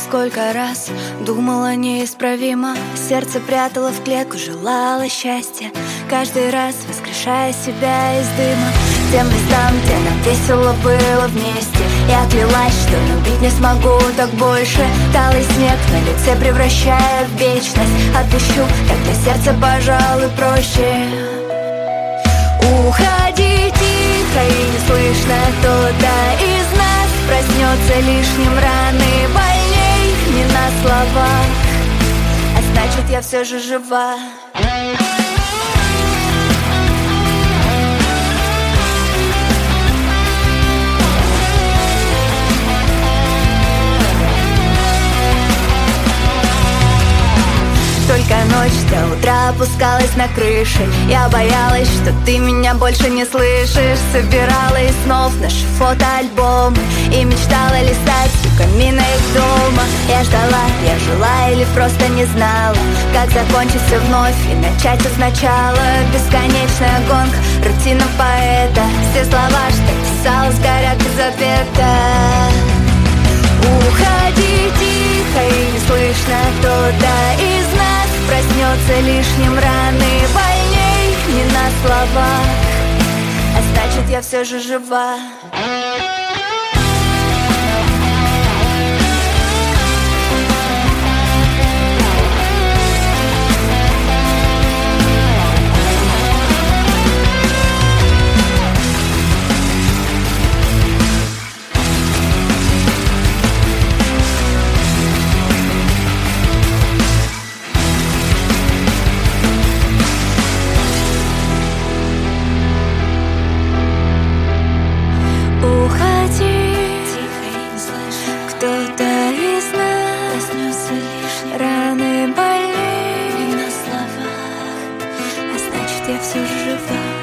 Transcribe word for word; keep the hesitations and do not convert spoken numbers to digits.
сколько раз думала неисправимо. Сердце прятало в клетку, желала счастья, каждый раз воскрешая себя из дыма. Тем местам, где нам весело было вместе, я клялась, что любить не смогу так больше. Талый снег на лице превращая в вечность. Отпущу, когда сердце, пожалуй, проще. Уходи тихо и не слышно, кто-то из нас проснется лишним. Раны больней не на словах, а значит, я все же жива. Только ночь до утра опускалась на крыше. Я боялась, что ты меня больше не слышишь. Собирала из снов наши фотоальбомы и мечтала листать у камина их дома. Я ждала, я жила или просто не знала, как закончить все вновь и начать все сначала. Бесконечная гонка, рутина поэта. Все слова, что писала, сгорят без ответа. Уходи тихо и не слышно, кто-то из нас проснется лишним. Раны больней не на словах, а значит, я все же жива. Кто-то из нас проснется лишним. Раны больней не на словах, а значит, я все же жива.